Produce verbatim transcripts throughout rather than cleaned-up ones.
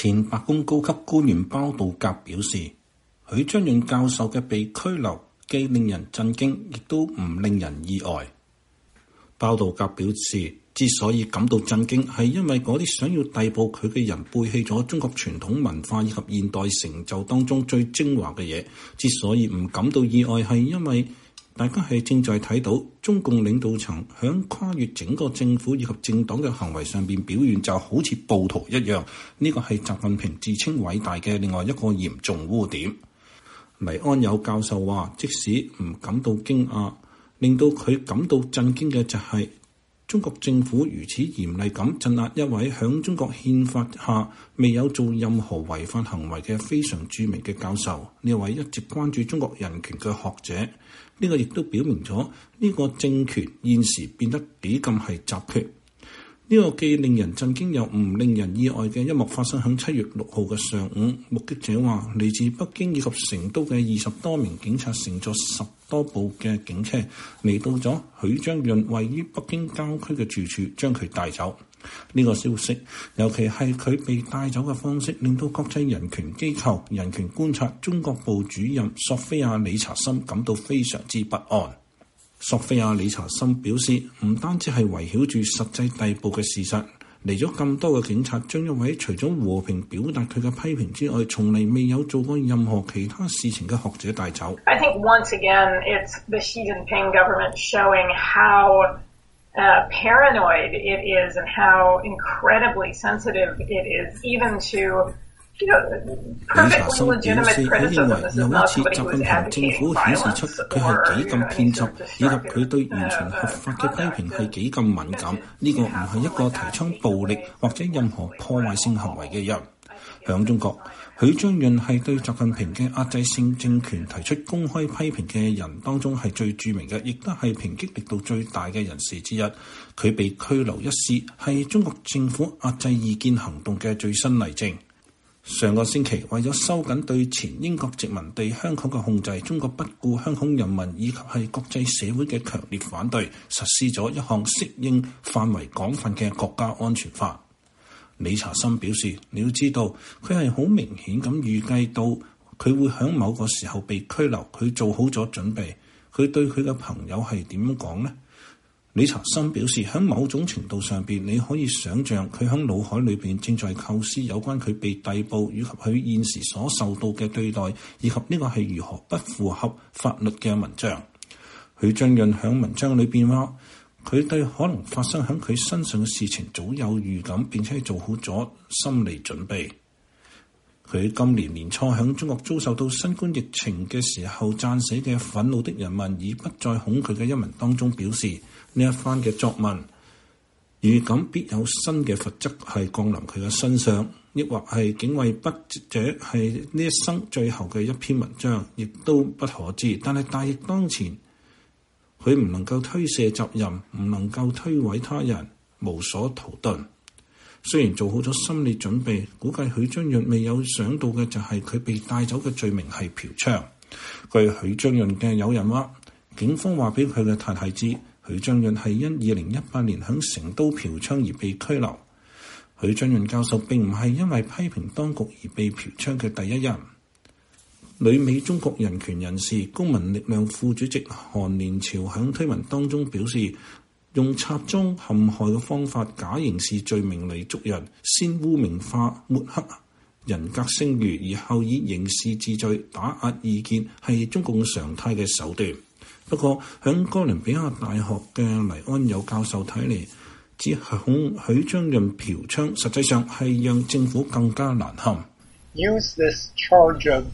前白宮高級官員包道格表示，許章潤教授嘅被拘留既令人震驚，亦都唔令人意外。包道格表示，之所以感到震驚，係因為嗰啲想要逮捕佢嘅人背棄咗中國傳統文化以及現代成就當中最精華嘅嘢。之所以唔感到意外，係因為大家係正在睇到中共領導層響跨越整個政府以及政黨嘅行為上面表現就好似暴徒一樣，呢個係習近平自稱偉大嘅另外一個嚴重污點。黎安友教授話，即使唔感到驚訝，令到佢感到震驚嘅就係中國政府如此嚴厲咁鎮壓一位響中國憲法下未有做任何違反行為嘅非常著名嘅教授，呢位一直關注中國人權嘅學者。呢個亦都表明咗呢個政權現時變得幾咁係集權。呢個既令人震驚又唔令人意外嘅一幕發生喺七月六號嘅上午。目擊者話，嚟自北京以及成都嘅二十多名警察乘坐十多部嘅警車嚟到咗許章潤位於北京郊區嘅住處，將佢帶走。呢個消息，尤其係佢被帶走嘅方式，令到國際人權機構人權觀察中國部主任索菲亞理查森感到非常之不安。索菲亞理查森表示，唔單止係圍繞住實際逮捕嘅事實，嚟咗咁多嘅警察將一位除咗和平表達佢嘅批評之外，從嚟未有做過任何其他事情嘅學者帶走。 I think once again it's the Xi Jinping government showing how Uh, paranoid it is and how incredibly sensitive it is even to, you know, perfectly legitimate criticism. This is not somebody who is advocating violence or, you know, any sort of destructive, 以及佢對完全合法嘅批評係幾咁敏感，呢個唔係一個提倡暴力或者任何破壞性行為嘅人。響中國，許章潤係對習近平嘅壓制性政權提出公開批評嘅人當中係最著名嘅，亦都係抨擊力度最大嘅人士之一。佢被拘留一事係中國政府壓制異見行動嘅最新例證。上個星期，為咗收緊對前英國殖民地香港嘅控制，中國不顧香港人民以及係國際社會嘅強烈反對，實施咗一項適應範圍廣泛嘅國家安全法。理查森表示，你要知道，佢係好明顯咁預計到佢會喺某個時候被拘留，佢做好咗準備。佢對佢嘅朋友係點樣講呢？理查森表示，喺某種程度上邊，你可以想像佢喺腦海裏邊正在構思有關佢被逮捕以及佢現時所受到嘅對待，以及呢個係如何不符合法律嘅文章。許章潤喺文章裏邊話，佢對可能發生喺佢身上嘅事情早有預感，並且做好咗心理準備。佢今年年初喺中國遭受到新冠疫情嘅時候撰寫嘅《憤怒的人民已不再恐懼》嘅一文當中表示，呢一番嘅作文預感必有新嘅罰則係降臨佢嘅身上，抑或係警衛筆者係呢一生最後嘅一篇文章，亦都不可知。但係大逆當前，佢唔能夠推卸責任，唔能夠推諉他人，無所逃遁。雖然做好咗心理準備，估計許章潤未有想到嘅就係佢被帶走嘅罪名係嫖娼。據許章潤嘅友人話，警方話俾佢嘅太太知，許章潤係因二零一八年喺成都嫖娼而被拘留。許章潤教授並唔係因為批評當局而被嫖娼嘅第一人。旅美中國人權人士公民力量副主席韓連朝喺推文當中表示，用插贓陷害嘅方法假刑事罪名嚟捉人，先污名化抹黑人格聲譽，而後以刑事治罪打壓意見，係中共常態嘅手段。不過喺哥倫比亞大學嘅黎安友教授睇嚟，指控許章潤嫖娼實際上係讓政府更加難堪。 Use this charge of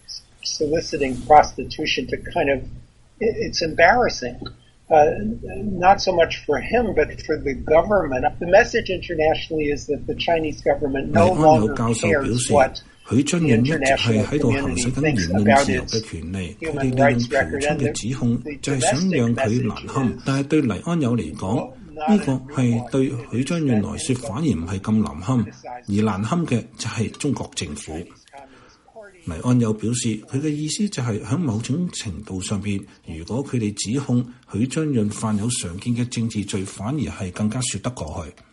soliciting prostitution to kind of, it's embarrassing. Uh, not so much for him, but for the government. The message internationally is that the Chinese government no longer cares what the international community thinks about its human rights record. And the, the domestic message is, 但係對黎安友嚟講，呢個係對許章潤來說反而唔係咁難堪，而難堪嘅就係中國政府。黎安友表示，佢嘅意思就係喺某種程度上邊，如果佢哋指控許章潤犯有常見嘅政治罪，反而係更加說得過去。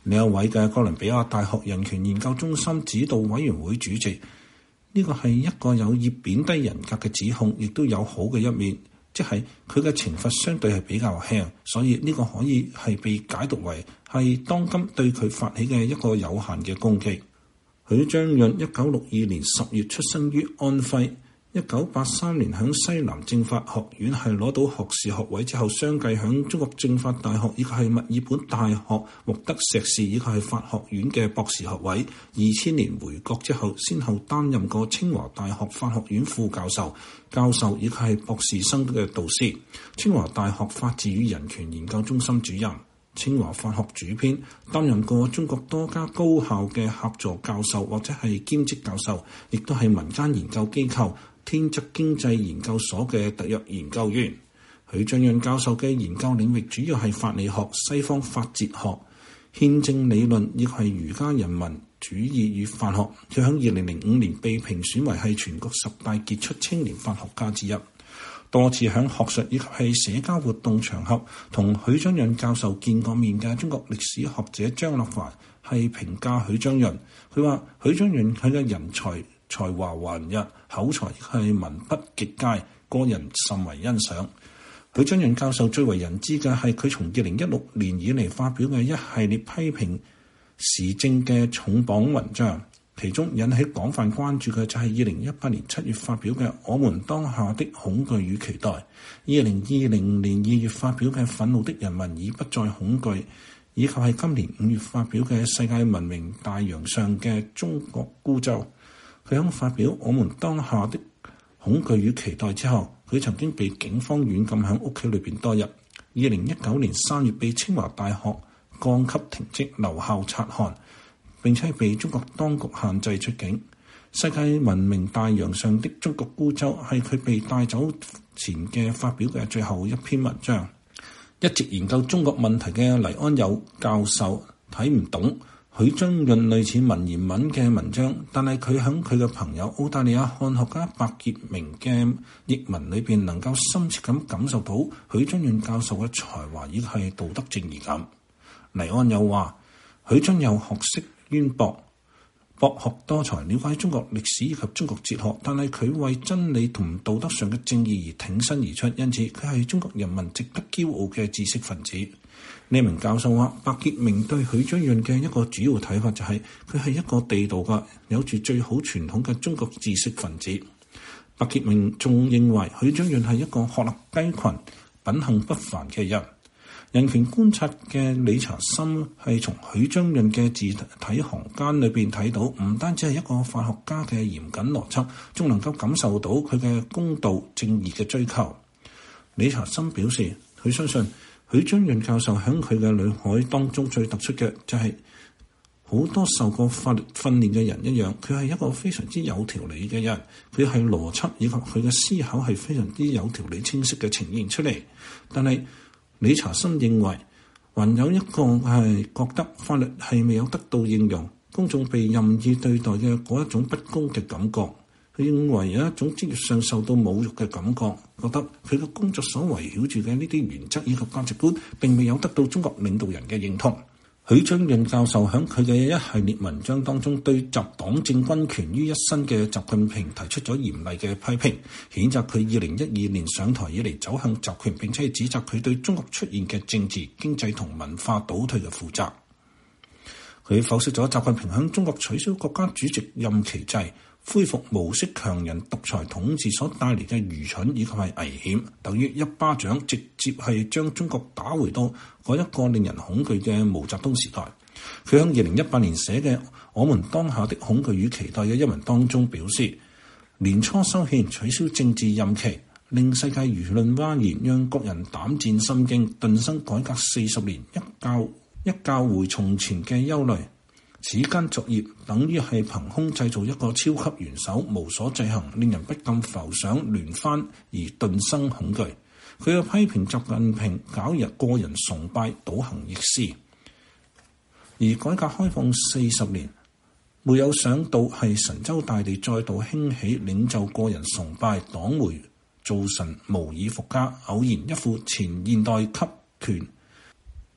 另一位嘅哥倫比亞大學人權研究中心指導委員會主席，呢個係一個有意貶低人格嘅指控，亦都有好嘅一面，即係佢嘅懲罰相對係比較輕，所以呢個可以係被解讀為係當今對佢發起嘅一個有限嘅攻擊。許章潤一九六二年十月出生於安徽，一九八三年喺西南政法學院係攞到學士學位之後，相繼喺中國政法大學以及係墨爾本大學獲得碩士以及係法學院嘅博士學位。二千年回國之後，先後擔任過清華大學法學院副教授、教授以及係博士生嘅導師，清華大學法治與人權研究中心主任、清華法學主編，擔任過中國多家高校嘅客座教授或者係兼職教授，亦都係民間研究機構天則經濟研究所嘅特約研究員。許章潤教授嘅研究領域主要係法理學、西方法哲學、憲政理論，亦係儒家人民主義與法學。佢喺二零零五年被評選為係全國十大傑出青年法學家之一。多次喺學術以及係社交活動場合同許章潤教授見過面嘅中國歷史學者張立凡係評價許章潤，佢話許章潤佢嘅人才才華橫溢，口才係文筆極佳，個人甚為欣賞。許章潤教授最為人知嘅係佢從二零一六年以嚟發表嘅一系列批評時政嘅重磅文章。其中引起廣泛關注嘅就係二零一八年七月發表嘅《我們當下的恐懼與期待》，二零二零年二月發表嘅《憤怒的人民已不再恐懼》，以及係今年五月發表嘅《世界文明大洋上嘅中國孤舟》。佢喺發表《我們當下的恐懼與期待》之後，佢曾經被警方軟禁喺屋企裏邊多日。二零一九年三月被清華大學降級停職留校察看，並且被中國當局限制出境。世界文明大洋上的中國孤舟係佢被帶走前嘅發表嘅最後一篇文章。一直研究中國問題嘅黎安友教授睇唔懂許章潤類似文言文嘅文章，但係佢喺佢嘅朋友澳大利亞漢學家白潔明嘅譯文裏邊，能夠深切咁感受到許章潤教授嘅才華以及係道德正義感。黎安友話：許章潤學識淵博，博學多才，了解中國歷史以及中國哲學，但係佢為真理同道德上嘅正義而挺身而出，因此佢係中國人民值得驕傲嘅知識分子。呢名教授話，白潔明對許章潤嘅一個主要睇法就係佢係一個地道嘅、有住最好傳統嘅中國知識分子。白潔明仲認為許章潤係一個鶴立雞群、品行不凡嘅人。人權觀察嘅理查森係從許章潤嘅字體行間裏邊睇到，唔單止係一個法學家嘅嚴謹邏輯，仲能夠感受到佢嘅公道正義嘅追求。理查森表示，佢相信許章潤教授喺佢嘅腦海當中最突出嘅就係好多受過法律訓練嘅人一樣，佢係一個非常之有條理嘅人，佢係邏輯以及佢嘅思考係非常之有條理清晰嘅呈現出嚟。但係理查森認為，還有一個係覺得法律係未有得到應用，公眾被任意對待嘅嗰一種不公嘅感覺。佢認為有一種職業上受到侮辱嘅感覺，覺得佢嘅工作所圍繞住嘅呢啲原則以及價值觀並未有得到中國領導人嘅認同。許章潤教授喺佢嘅一系列文章當中，對集黨政軍權於一身嘅習近平提出咗嚴厲嘅批評，譴責佢二零一二年上台以嚟走向集權，並且指責佢對中國出現嘅政治、經濟同文化倒退嘅負責。佢剖析咗習近平喺中國取消國家主席任期制、恢復無色強人獨裁統治所帶嚟嘅愚蠢以及係危險，等於一巴掌直接係將中國打回到嗰一個令人恐懼嘅毛澤東時代。佢喺二零一八年寫嘅《我們當下的恐懼與期待》嘅一文當中表示，年初修憲取消政治任期，令世界輿論譁然，讓國人膽戰心驚，頓生改革四十年一覺一覺回從前嘅憂慮。此間作業等於係憑空製造一個超級元首，無所制衡，令人不禁浮想聯幡而頓生恐懼。佢又批評習近平搞入個人崇拜，倒行逆施。而改革開放四十年，沒有想到係神州大地再度興起領袖個人崇拜，黨媒造神無以復加，偶然一副前現代級權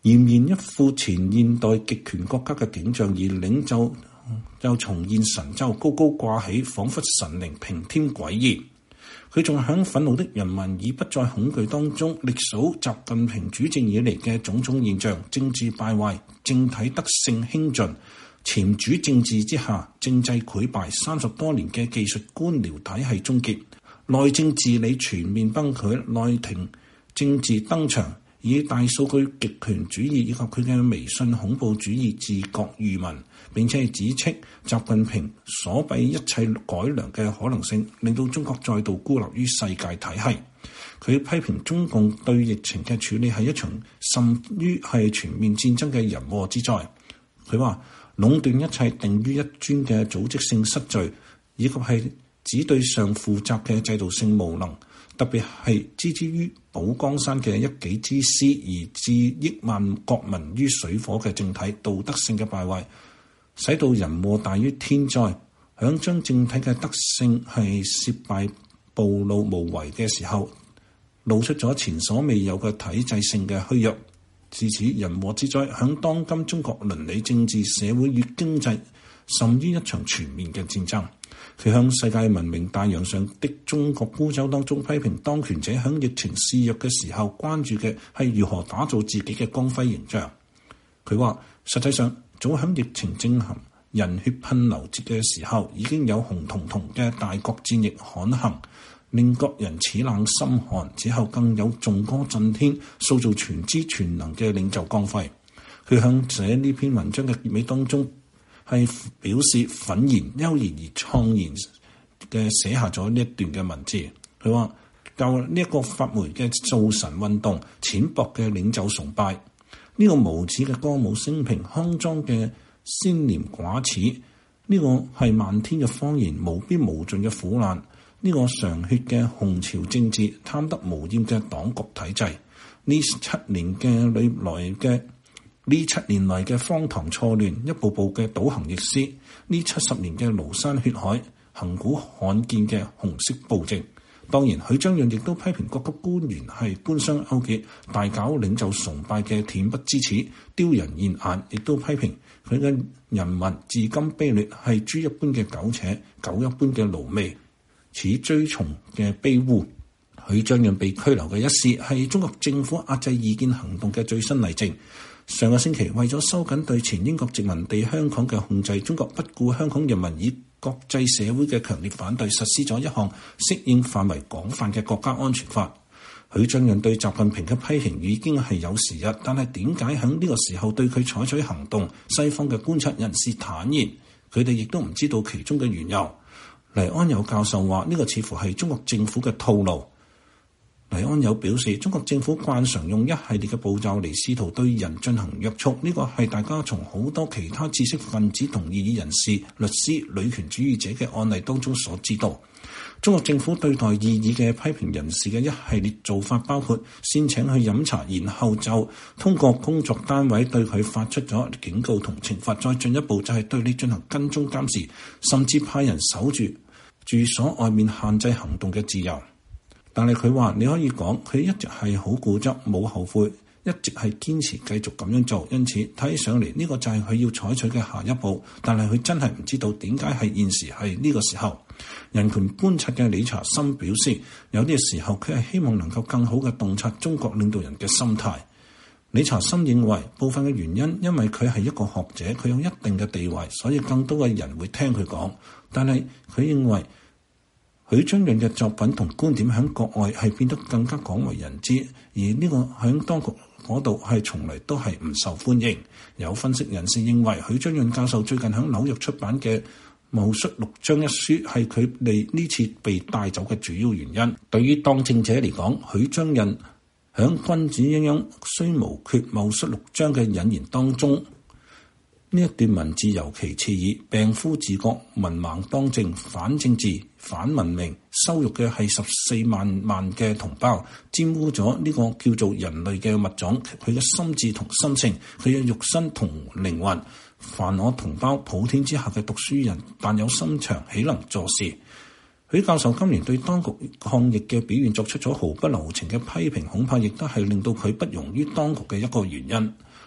儼然一副前現代極權國家嘅景象，而領袖就重現神州，高高掛起，彷彿神靈平添詭異。佢仲響憤怒的人民已不再恐懼當中，歷數習近平主政以嚟嘅種種現象：政治敗壞、政體德性興盡、潛主政治之下，政制潰敗，三十多年嘅技術官僚體系終結，內政治理全面崩潰，內廷政治登場，以大數據極權主義以及佢嘅微信恐怖主義自覺愚民，並且指斥習近平鎖閉一切改良嘅可能性，令到中國再度孤立於世界體系。佢批評中共對疫情嘅處理係一場甚於係全面戰爭嘅人禍之災。佢話壟斷一切定於一尊嘅組織性失序，以及係只對上負責嘅制度性無能，特別係置之於保江山嘅一己之私，而置億萬國民於水火嘅政體道德性嘅敗壞，使到人禍大於天災。響將政體嘅德性係涉敗暴露無遺嘅時候，露出咗前所未有嘅體制性嘅虛弱。自此人禍之災，響當今中國倫理政治社會與經濟甚於一場全面嘅戰爭。佢向世界文明大洋上的中國孤舟當中批評當權者響疫情肆虐嘅時候關注嘅係如何打造自己嘅光輝形象。佢話實際上早響疫情正行人血噴流嘅時候，已經有紅彤彤嘅大國戰役罕行，令國人齒冷心寒。之後更有頌歌震天，塑造全知全能嘅領袖光輝。佢向寫呢篇文章嘅結尾當中係表示憤然悠然而愴然嘅寫下咗呢一段嘅文字。佢話就呢一個發霉嘅造神運動，淺薄嘅領袖崇拜，呢、這個無恥嘅歌舞升平，骯髒嘅先廉寡恥，呢、這個係漫天嘅謊言，無邊無盡嘅苦難，呢、這個常血嘅紅潮政治，貪得無厭嘅黨國體制，呢七年嘅裏來嘅呢七年嚟嘅荒唐錯亂，一步步嘅倒行逆施，呢七十年嘅廬山血海，恆古罕見嘅紅色暴政。當然，許章潤亦都批評各級官員係官商勾結，大搞領袖崇拜嘅恬不知恥，丟人現眼。亦都批評佢嘅人民至今卑劣，係豬一般嘅苟且，狗一般嘅奴媚，似追從嘅卑污。許章潤被拘留嘅一事係中國政府壓制異見行動嘅最新例證。上個星期，為咗收緊對前英國殖民地香港嘅控制，中國不顧香港人民以國際社會嘅強烈反對，實施咗一項適應範圍廣泛嘅國家安全法。許章潤對習近平嘅批評已經係有時日，但係點解喺呢個時候對佢採取行動？西方嘅觀察人士坦言，佢哋亦都唔知道其中嘅緣由。黎安友教授話：呢個似乎係中國政府嘅套路。黎安友表示，中國政府慣常用一系列嘅步驟嚟試圖對人進行約束，呢個係大家從好多其他知識分子同異議人士、律師、女權主義者嘅案例當中所知道。中國政府對待異議嘅批評人士嘅一系列做法，包括先請佢飲茶，然後就通過工作單位對佢發出咗警告同懲罰，再進一步就係對你進行跟蹤監視，甚至派人守住住所外面限制行動嘅自由。但係佢話，你可以講佢一直係好固執，冇後悔，一直係堅持繼續咁樣做。因此睇上嚟呢個就係佢要採取嘅下一步。但係佢真係唔知道點解係現時係呢個時候。人權觀察嘅理查森表示，有啲時候佢係希望能夠更好嘅洞察中國領導人嘅心態。理查森認為部分嘅原因，因為佢係一個學者，佢有一定嘅地位，所以更多嘅人會聽佢講。但係佢認為許章潤嘅作品同觀點喺國外係變得更加廣為人知，而呢個喺當局嗰度係從嚟都係唔受歡迎。有分析人士認為，許章潤教授最近喺紐約出版嘅《戊戌六章》一書係佢哋呢次被帶走嘅主要原因。對於當政者嚟講，許章潤喺君子鴛鴦雖無缺戊戌六章嘅引言當中，呢一段文字尤其刺耳：病夫治國，文盲當政，反政治、反文明，羞辱嘅係十四萬萬嘅同胞，玷污咗呢個叫做人類嘅物種，佢嘅心智同心性，佢嘅肉身同靈魂。凡我同胞，普天之下嘅讀書人，但有心腸，豈能坐視？許教授今年對當局抗疫嘅表現作出咗毫不留情嘅批評，恐怕亦都係令到佢不容於當局嘅一個原因。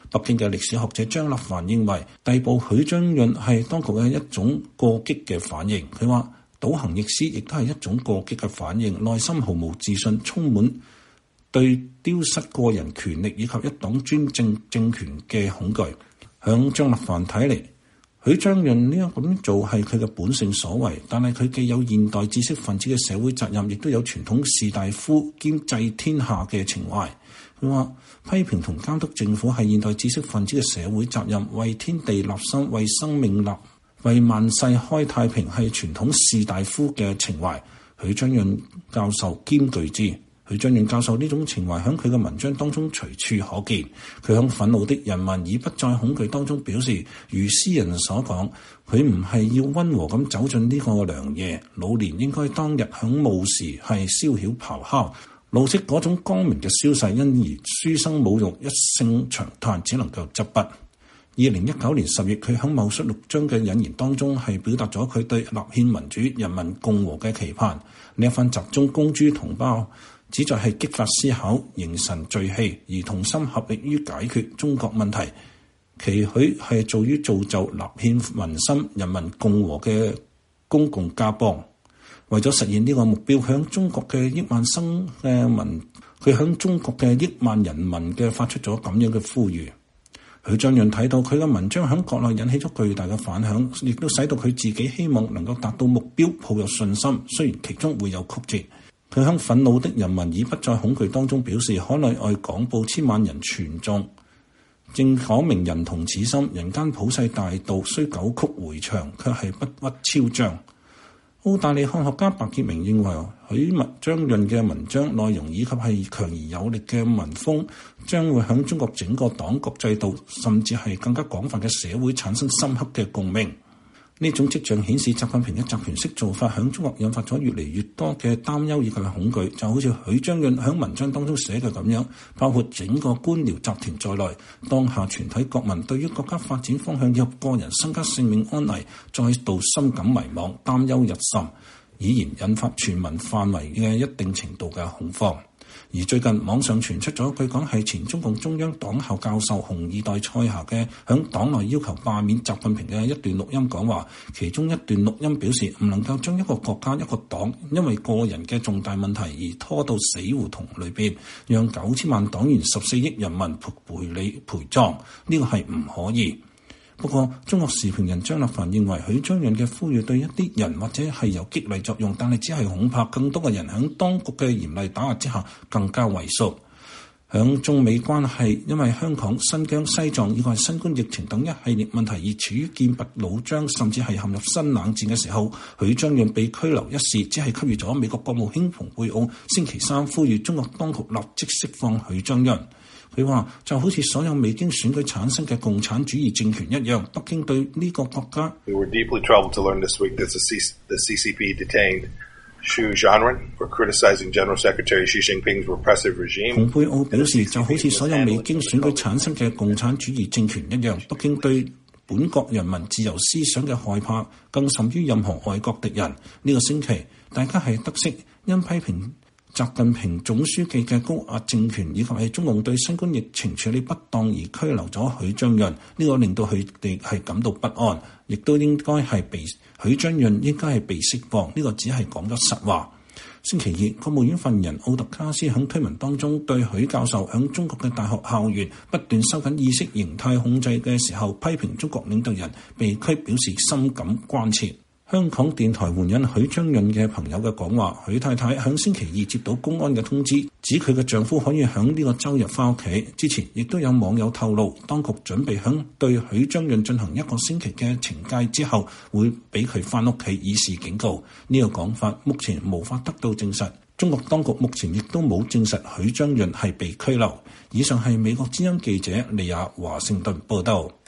北京嘅歷史學者張立凡認為，逮捕許章潤係當局嘅一種過激嘅反應。佢話倒行逆施亦都係一種過激嘅反應，內心毫無自信，充滿對丟失個人權力以及一黨專政政權嘅恐懼。響張立凡睇嚟，許章潤呢樣咁做係佢嘅本性所為，但係佢既有現代知識分子嘅社會責任，亦都有傳統士大夫兼濟天下嘅情懷。佢話批評同監督政府係現代知識分子嘅社會責任，為天地立心，為生命立，為萬世開太平係傳統士大夫嘅情懷。許章潤教授兼具之。許章潤教授呢種情懷喺佢嘅文章當中隨處可見。佢喺憤怒的人民已不再恐懼當中表示，如詩人所講，佢唔係要溫和咁走進呢個良夜，老年應該當日響暮時係宵曉咆哮，露出嗰種光明嘅消逝，因而書生侮辱一聲長嘆，只能夠執筆。二零一九年十月，佢喺戊戌六章嘅引言當中係表達咗佢對立憲民主、人民共和嘅期盼。呢一份集中公諸同胞，旨在係激發思考、凝神聚氣，而同心合力於解決中國問題，期許係做於造就立憲民心、人民共和嘅公共家邦。為咗實現呢個目標，向中國嘅億萬生嘅民，佢向中國嘅億萬人民嘅發出咗咁樣嘅呼籲。許章潤睇到佢嘅文章喺國內引起咗巨大嘅反響，亦都使到佢自己希望能夠達到目標抱有信心，雖然其中會有曲折。佢喺憤怒的人民已不再恐懼當中表示，海內外廣布千萬人傳頌，正講明人同此心，人間普世大道雖九曲迴腸，卻係不屈超張。澳大利漢學家白潔明認為，許章潤嘅文章內容以及係強而有力嘅文風，將會響中國整個黨國制度，甚至係更加廣泛嘅社會產生深刻嘅共鳴。呢種跡象顯示，習近平嘅集權式做法響中國引發咗越嚟越多嘅擔憂以及恐懼，就好似許章潤響文章當中寫嘅咁樣，包括整個官僚集團在內，當下全體國民對於國家發展方向以及個人身家性命安危，再度深感迷茫，擔憂日甚，已然引發全民範圍嘅一定程度嘅恐慌。而最近網上傳出咗據講係前中共中央黨校教授紅二代蔡霞嘅響黨內要求罷免習近平嘅一段錄音講話，其中一段錄音表示唔能夠將一個國家一個黨因為個人嘅重大問題而拖到死胡同裏邊，讓九千萬黨員十四億人民陪你陪葬，呢個係唔可以。不過，中國時評人張立凡認為，許章潤嘅呼籲對一啲人或者係有激勵作用，但係只係恐怕更多嘅人喺當局嘅嚴厲打壓之下更加畏縮。響中美關係因為香港、新疆、西藏以及新冠疫情等一系列問題而處於劍拔弩張，甚至係陷入新冷戰嘅時候，許章潤被拘留一事，只係給予咗美國國務卿蓬佩奧星期三呼籲中國當局立即釋放許章潤。佢話就好似所有未經選舉產生嘅共產主義政權一樣，北京對呢個國家。 We were deeply troubled to learn this week that the C C P detained Xu Zhanren for criticizing General Secretary Xi Jinping's repressive regime。 蓬佩奧表示，就好似所有未經選舉產生嘅共產主義政權一樣，北京對本國人民自由思想嘅害怕，更甚於任何外國敵人。呢、這個星期，大家係得悉因批評習近平總書記嘅高壓政權，以及係中共對新冠疫情處理不當而拘留咗許章潤，呢、這個令到佢哋係感到不安，亦都應該係被許章潤應該係被釋放，呢、這個只係講咗實話。星期二，國務院發言人奧特卡斯喺推文當中對許教授喺中國嘅大學校園不斷收緊意識形態控制嘅時候，批評中國領導人被拘表示深感關切。香港電台援引許章潤嘅朋友嘅講話，許太太響星期二接到公安嘅通知，指佢嘅丈夫可以響呢個周日翻屋企。之前亦都有網友透露，當局準備響對許章潤進行一個星期嘅懲戒之後，會俾佢翻屋企以示警告。呢、這個講法目前無法得到證實，中國當局目前亦都冇證實許章潤係被拘留。以上係美國之音記者利亞華盛頓報道。